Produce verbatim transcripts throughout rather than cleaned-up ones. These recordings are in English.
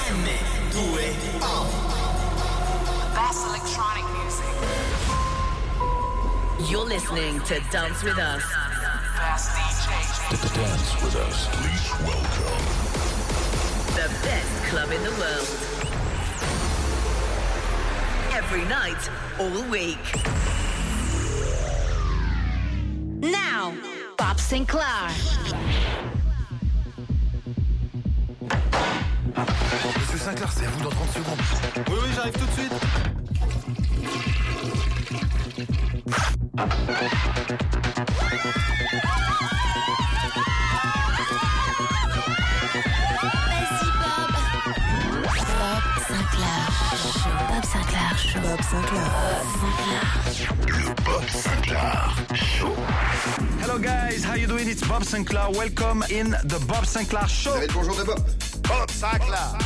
M due O. Best electronic music. You're listening to Dance With Us. Best D J. To dance with us, please welcome the best club in the world. Every night, all week. Now, Bob Sinclair. Monsieur Sinclair, c'est à vous dans trente secondes. Oui, oui, j'arrive tout de suite. Vas-y, Bob. Bob Sinclair Show. Bob Sinclair Show. Bob Sinclair. Bob Sinclair. le Bob Sinclair Show. Hello guys, how you doing? It's Bob Sinclair. Welcome in the Bob Sinclair Show. Vous avez le bonjour de Bob. Bob Sinclair.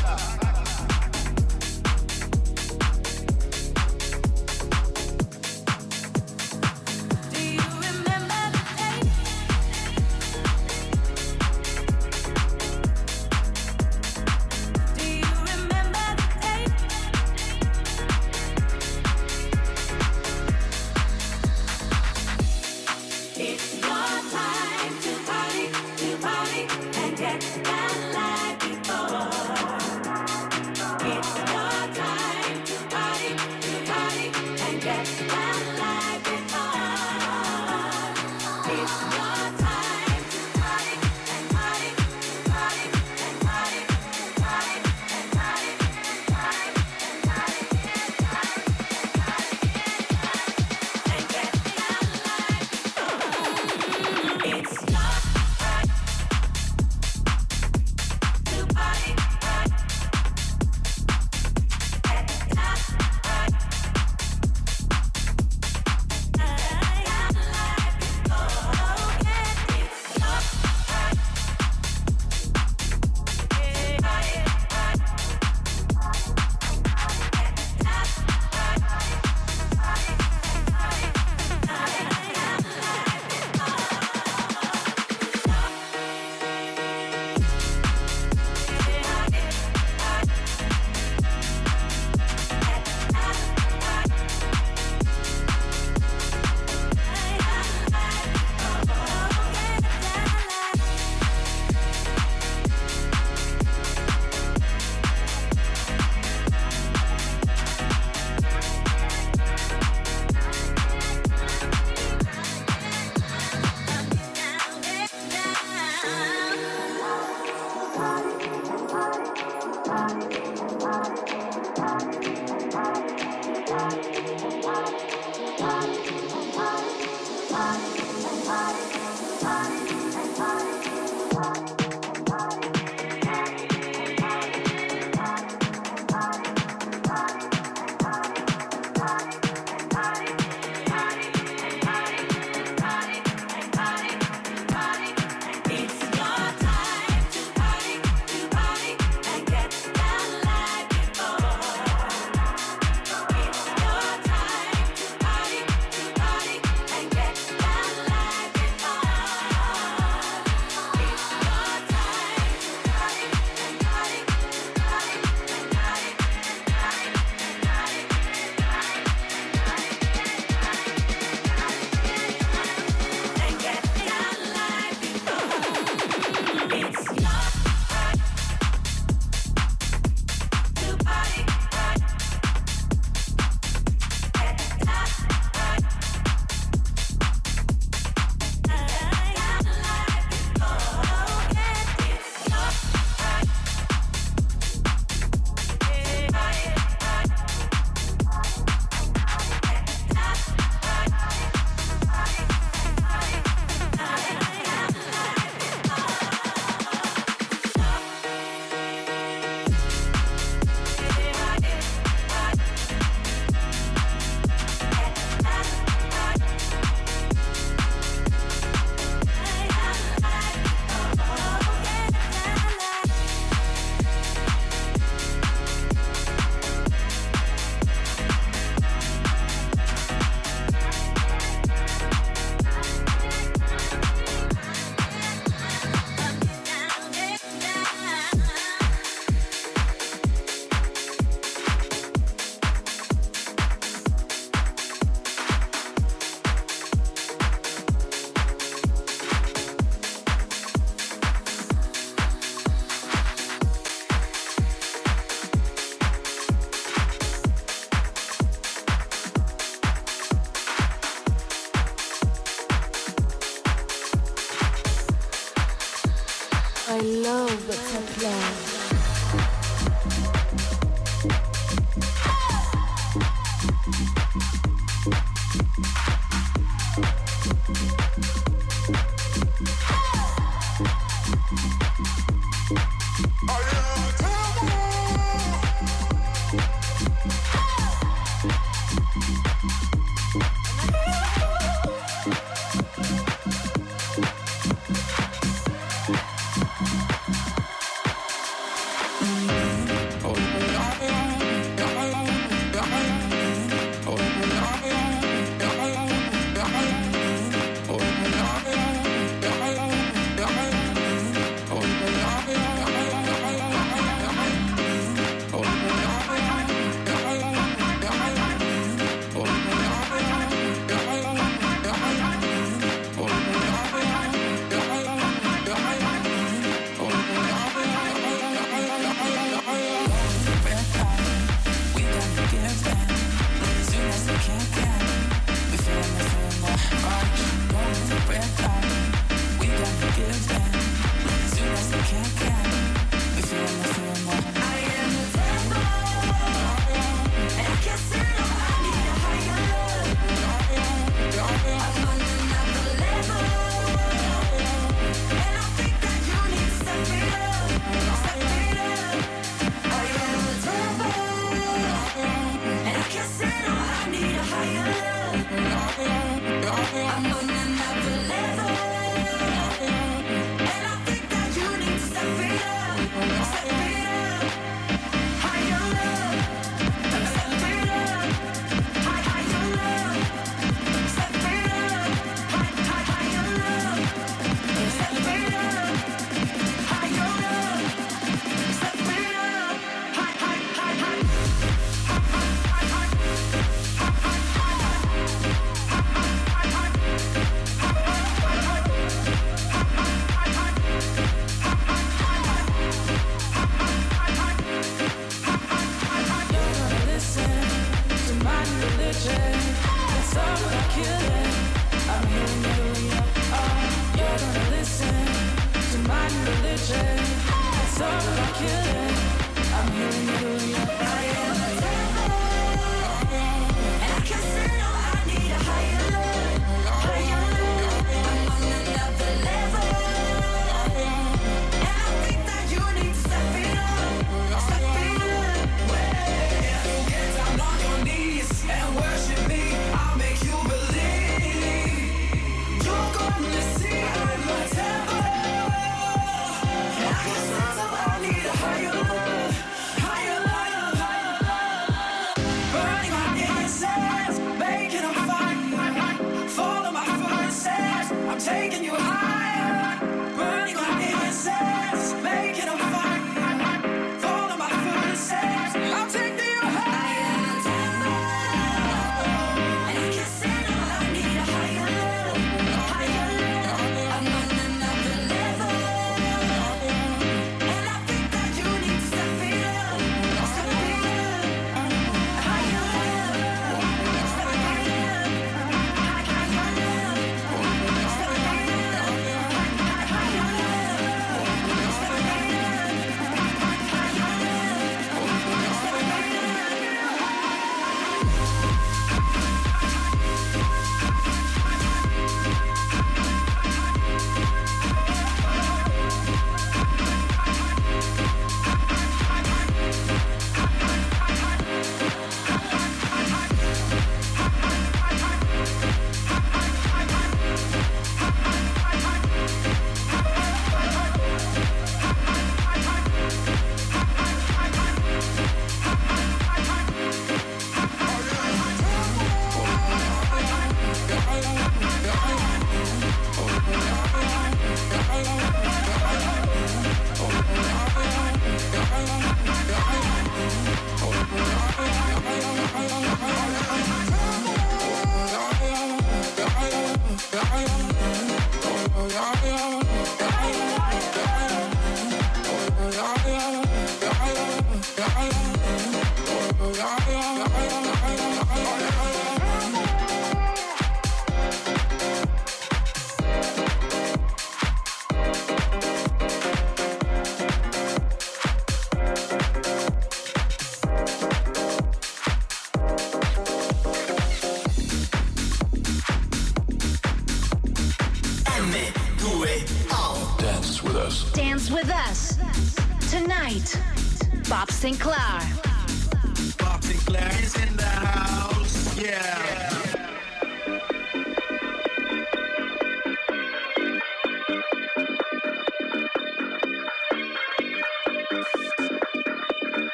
with us. Tonight, Bob Sinclar. Bob Sinclar is in the house. Yeah.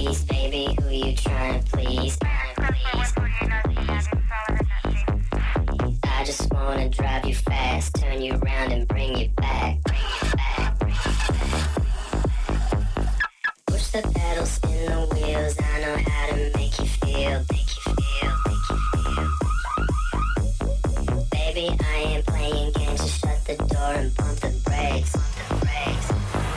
please, baby, who you trying to please? I just wanna drive you fast, turn you around and bring you back. Bring you back, bring you back. Push the pedal, spin the wheels. I know how to make you feel, make you feel, make you feel. Baby, I ain't playing games. Just shut the door and pump the brakes. Pump the brakes.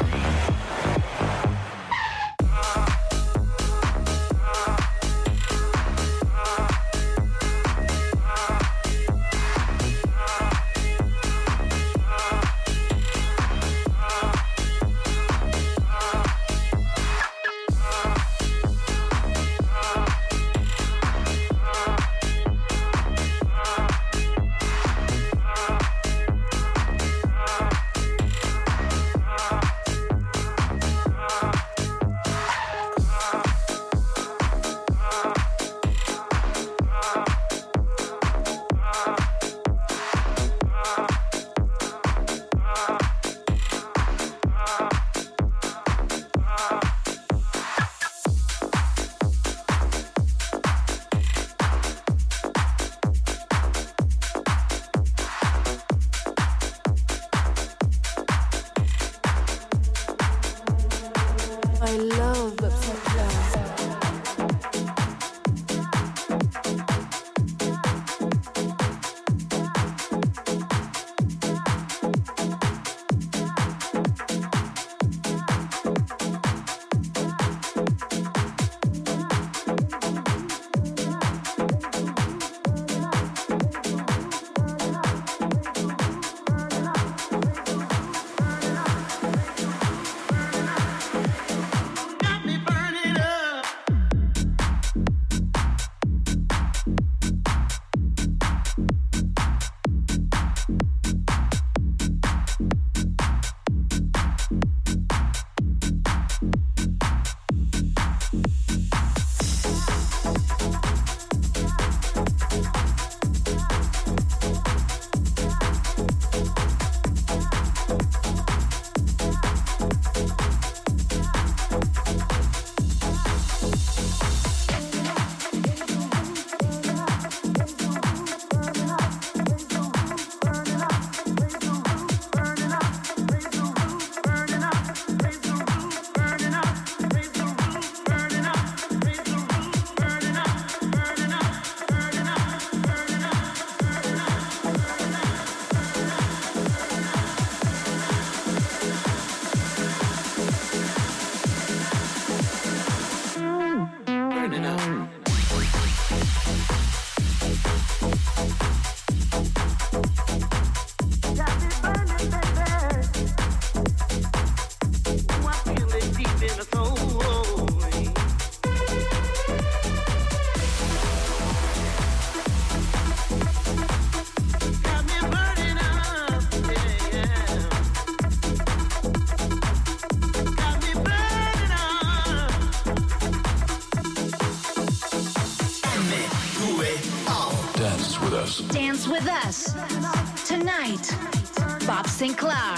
Dance with us tonight, Bob Sinclar.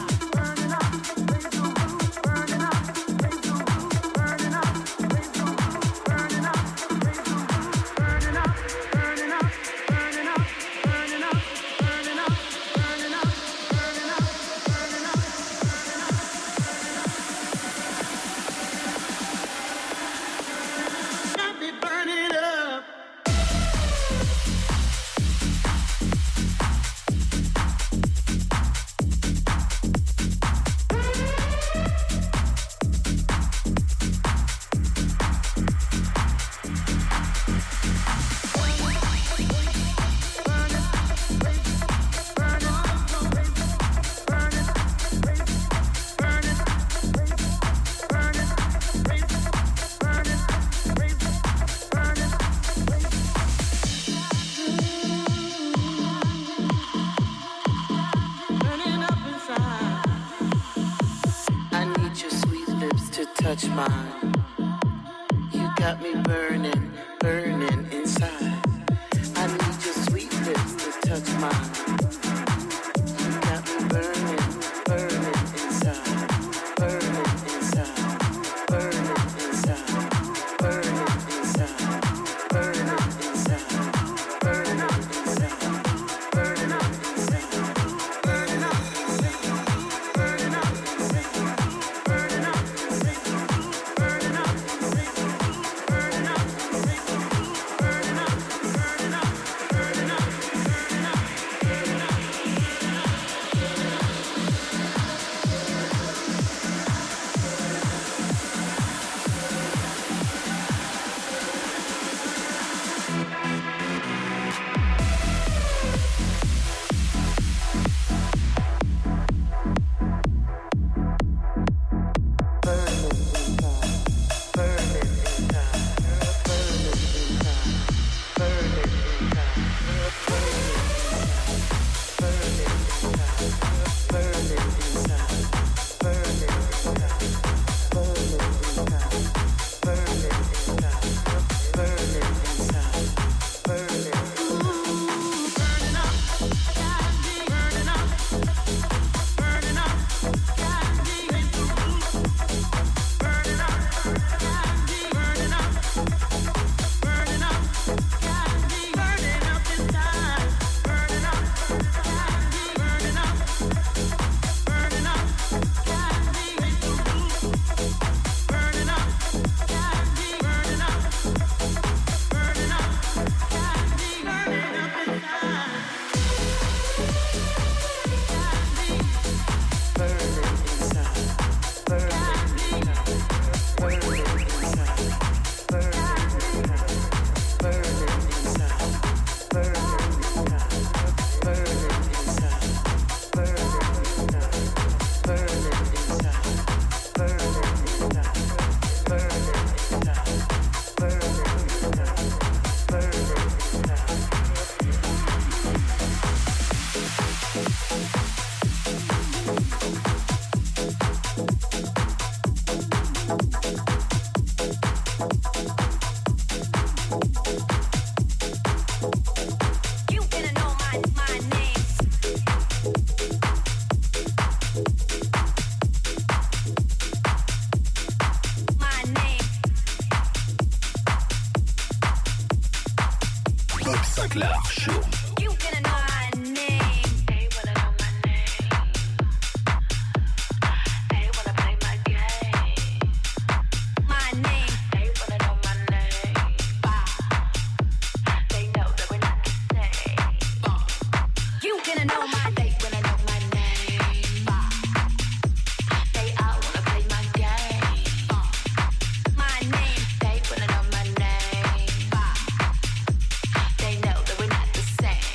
Touch mine. You got me burning, burning inside. I need your sweet lips to touch mine. You got me burning, burning inside, burning inside, burning inside. Bob Sinclair Show. You gonna know my name. They wanna know my name. They wanna play my game. My name. They wanna know my name. They know that we're not the same. You gonna know my. They wanna know my name. They all wanna play my game. My name. They wanna know my name. They know that we're not the same.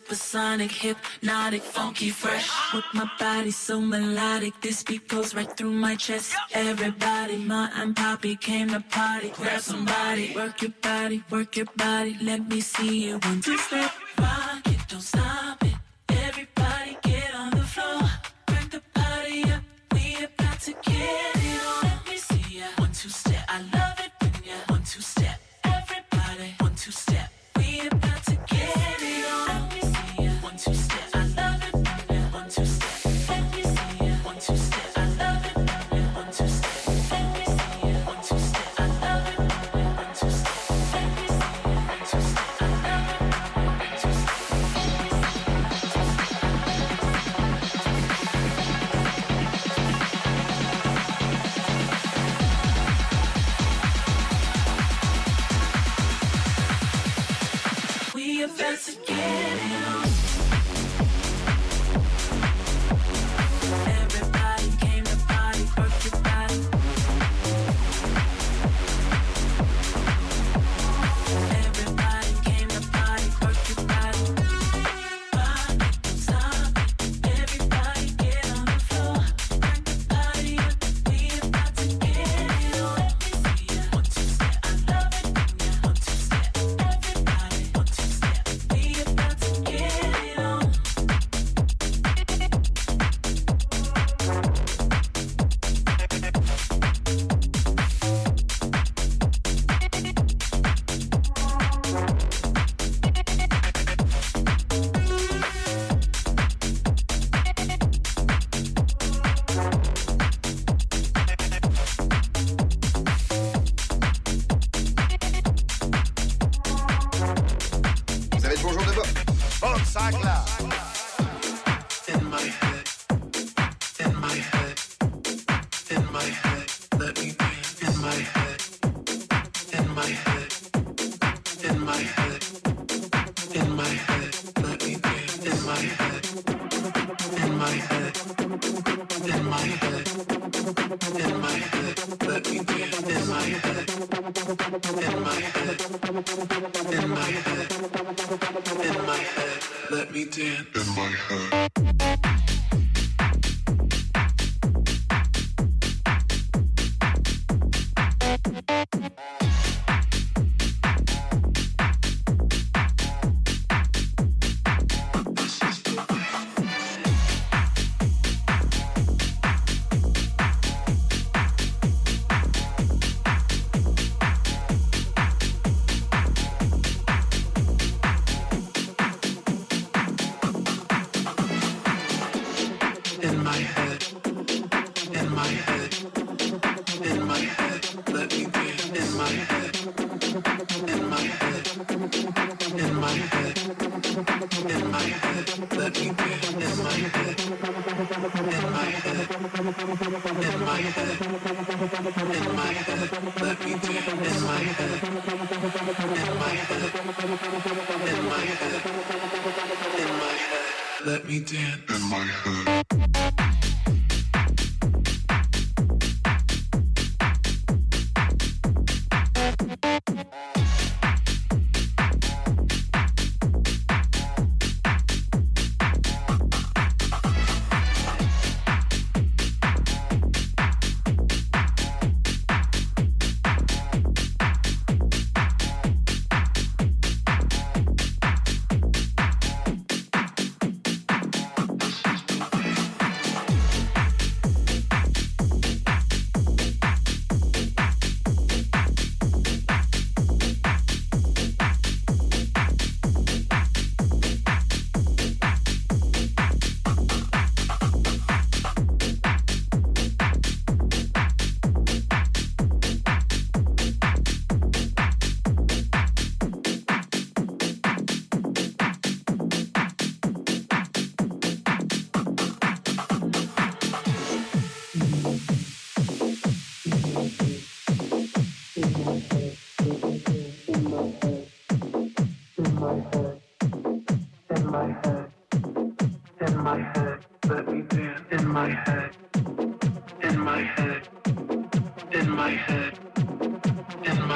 supersonic, hypnotic, funky, fresh. With my body so melodic, this beat goes right through my chest. Everybody, Ma and Poppy came to party. Grab somebody, work your body, work your body. Let me see you one two step, rock it, don't stop it. Everybody get on the floor, crank the party up. We about to get it on. Let me see ya. One two step, I love it when ya. One two step, everybody. One two step, we about to get it on. Let me see ya. One two step, I love it when ya. One two step, let me see ya. One two step, I love it when ya. One two step, let me see ya. One two step, I love it when ya. One two step, let me see ya. One two step, I love it when ya. One two step. We about to get it on. Everybody came to party, work your body. Everybody came to party, work your body. Rock it, don't stop it. Everybody get on the floor, crank the party up. We about to get it on. Let me see ya. One two step, I love it when ya. One two step, everybody. One two step, we about to get it on. Vous avez le bonjour de Bob. Bob Sinclair. In my head, in my head, in my head, let me dance. In my head, in my head, in my head, in my head, let me dance. In my head, in my head, in my head, in my head, let me dance. In my head, in my head, in my head, in my head, let me dance. In my head. In my head, in my head, in my head, let me dance. In my head, in my head, in my head, in my head, let me dance. In my head, in my head, in my head, in my head, let me dance. In my head, in my head, in my head, in my head, let me dance. In my head.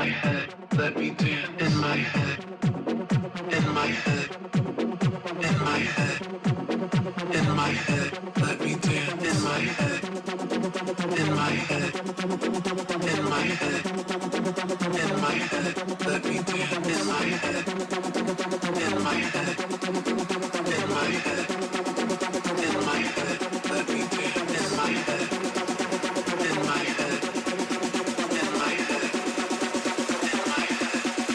Let me dance in my head, in my head, in my my head, in my head, let me dance in my head, in my head, in my head, in my head, let me dance in my head, in my head, in my head, in my head, let me dance in my head, in my head, in my head, in my head.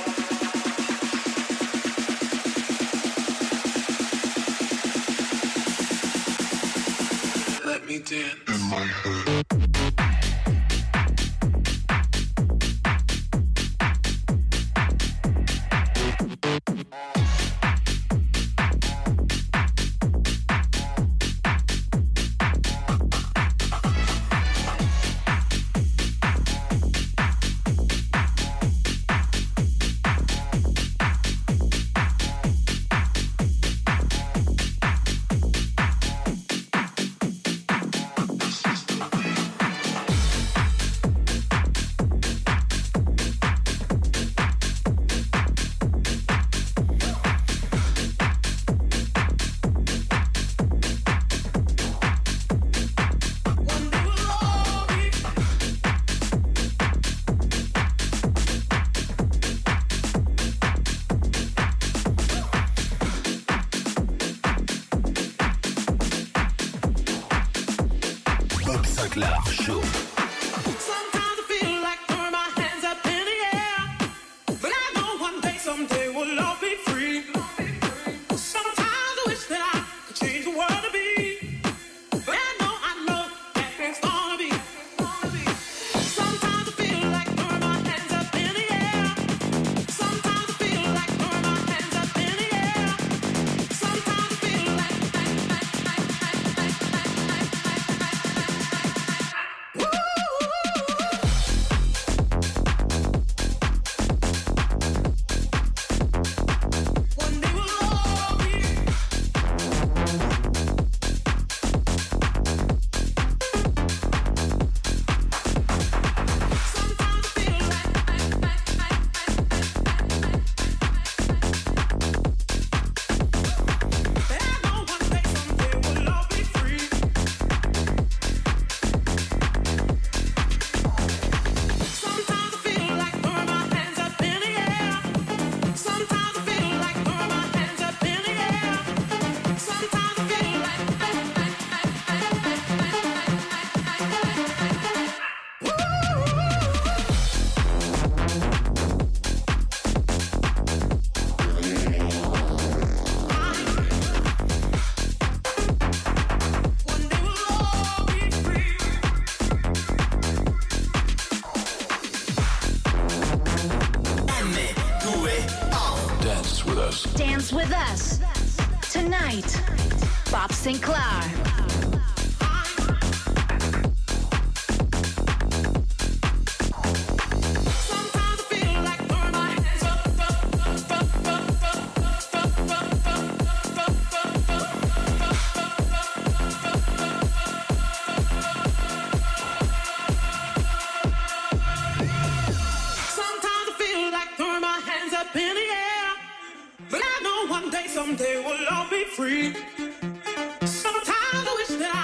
Let me dance in my head. Dance with us. Tonight, Bob Sinclar. Someday we'll all be free. Sometimes I wish that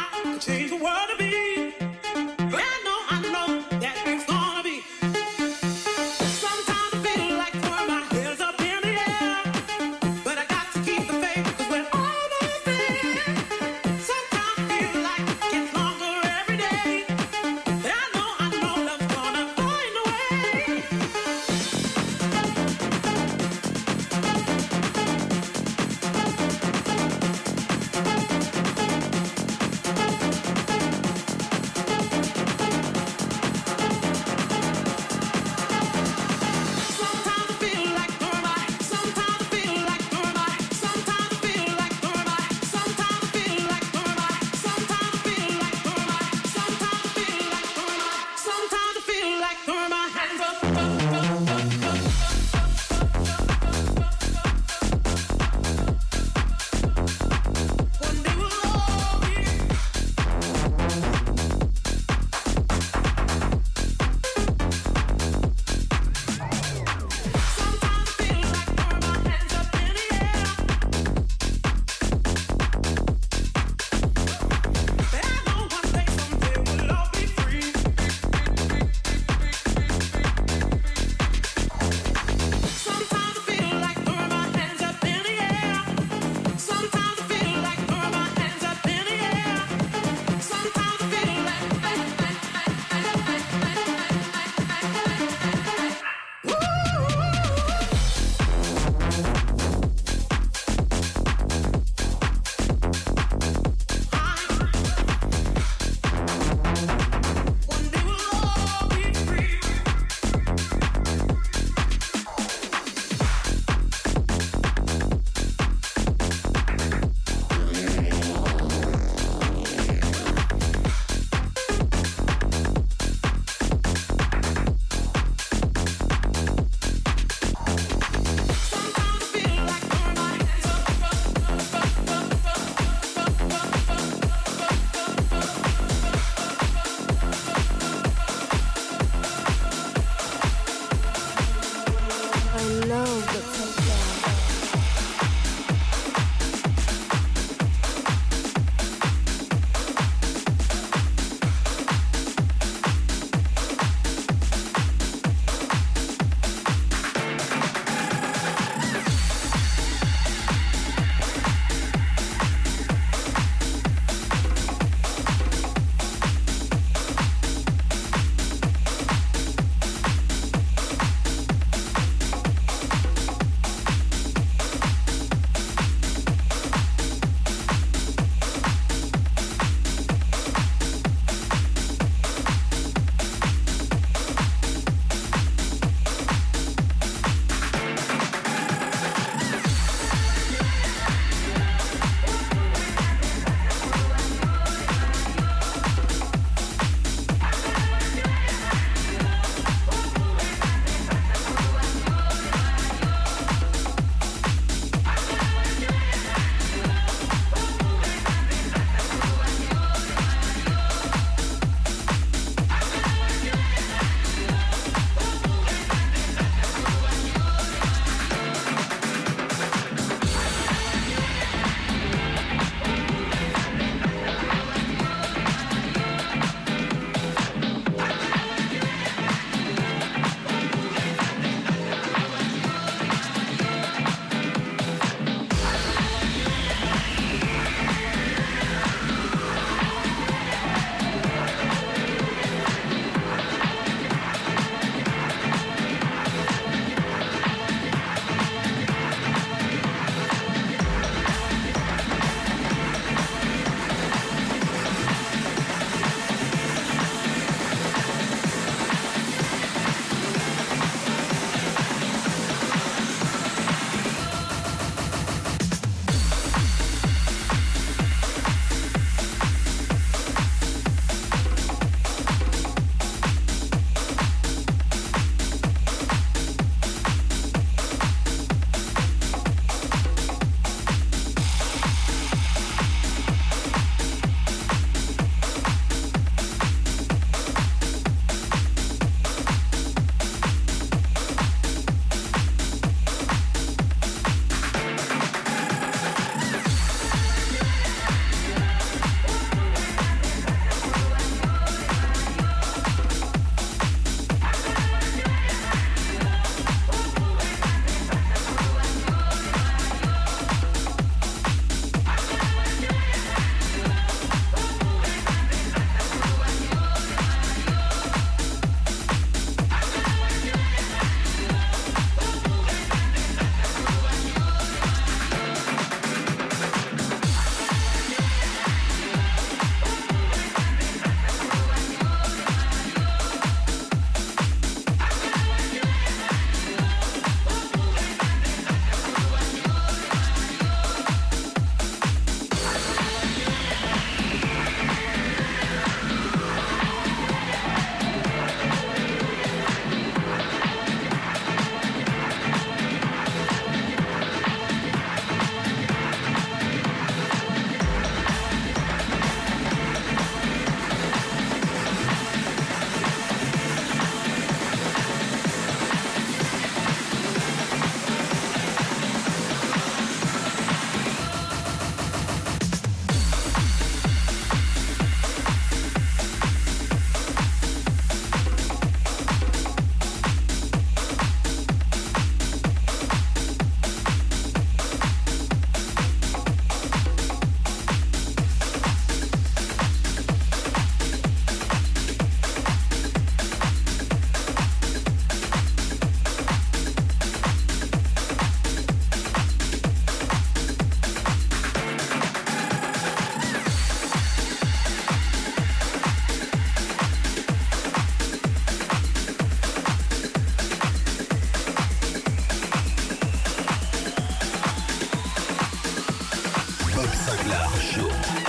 Show.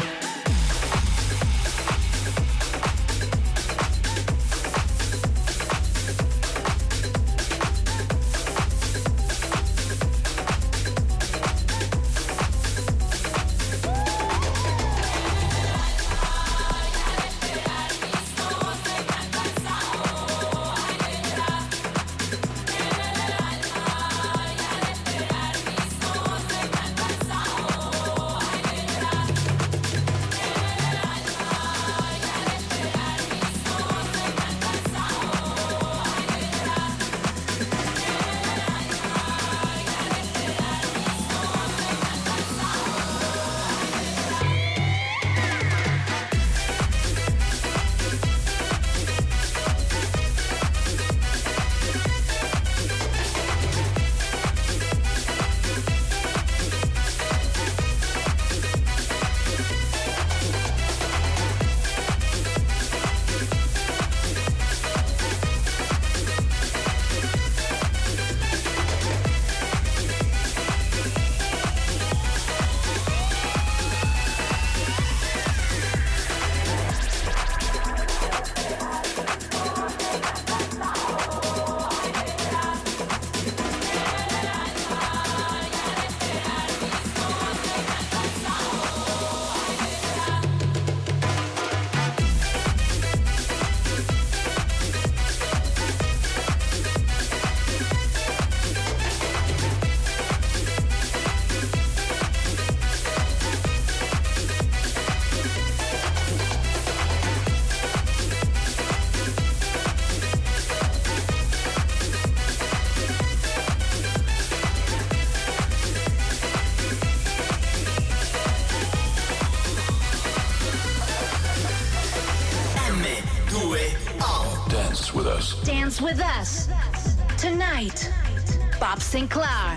with us. Dance with us. Tonight, Bob Sinclar.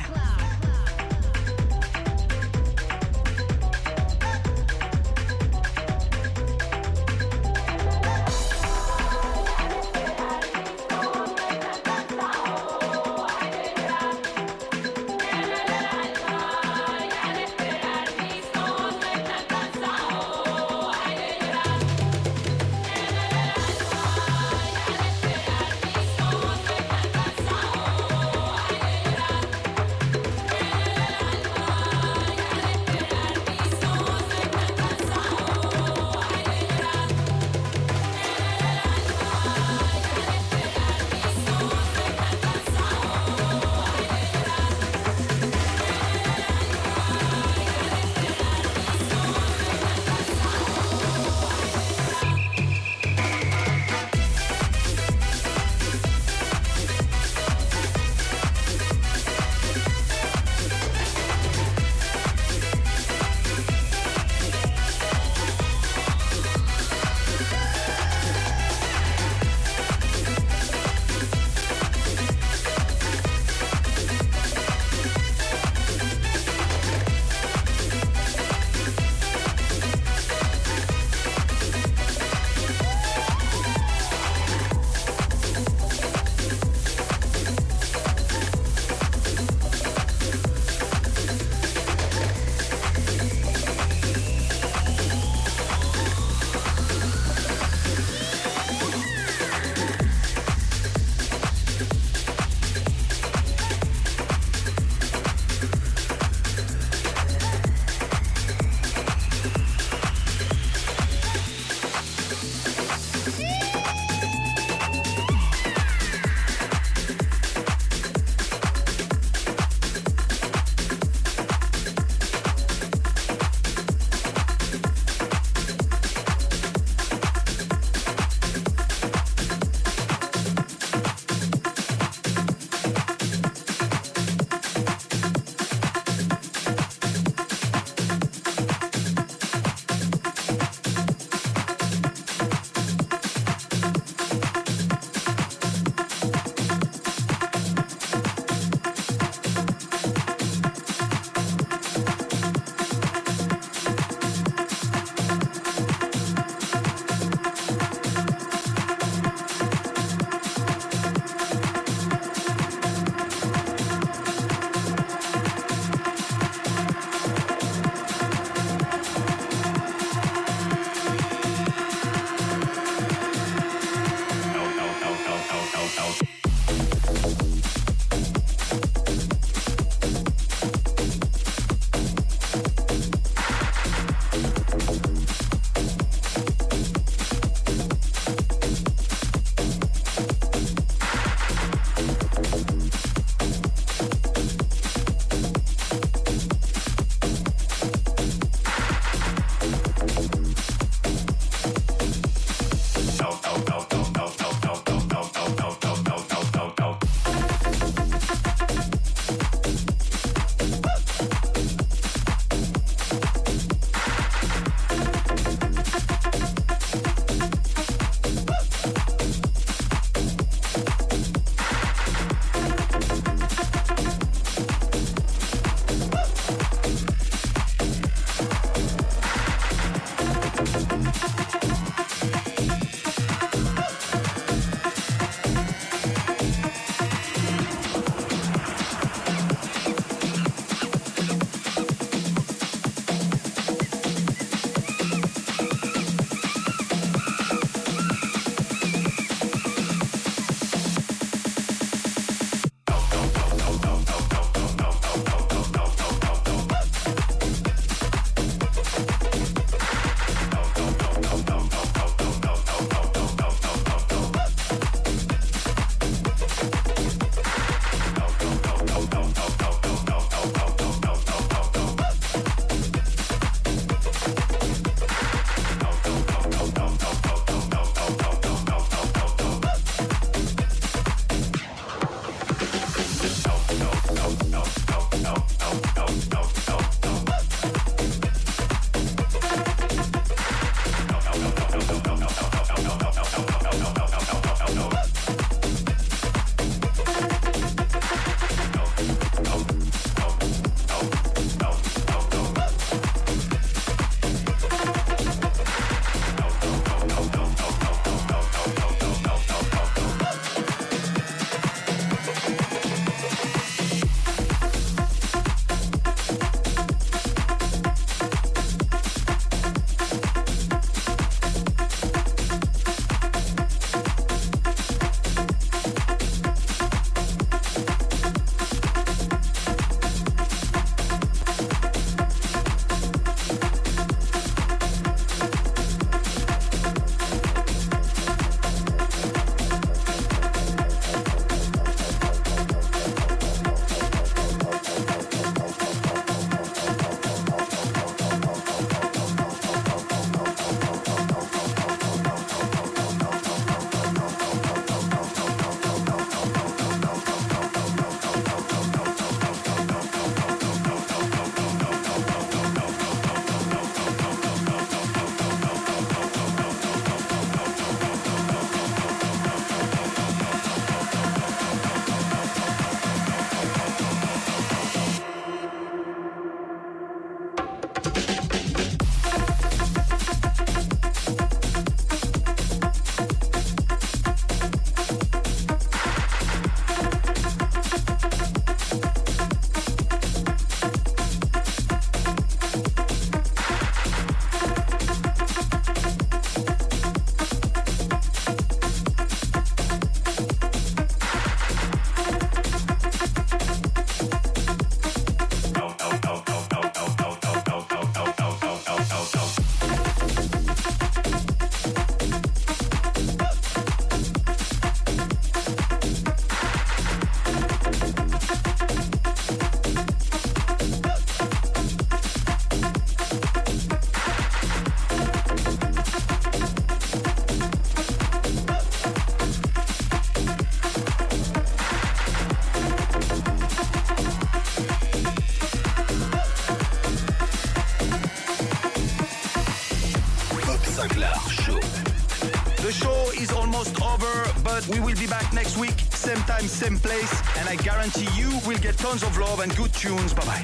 Sinclair Show. The show is almost over, but we will be back next week, same time, same place, and I guarantee you will get tons of love and good tunes. Bye-bye.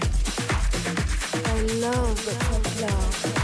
I love the love.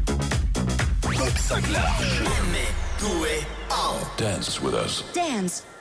Dance with us. Dance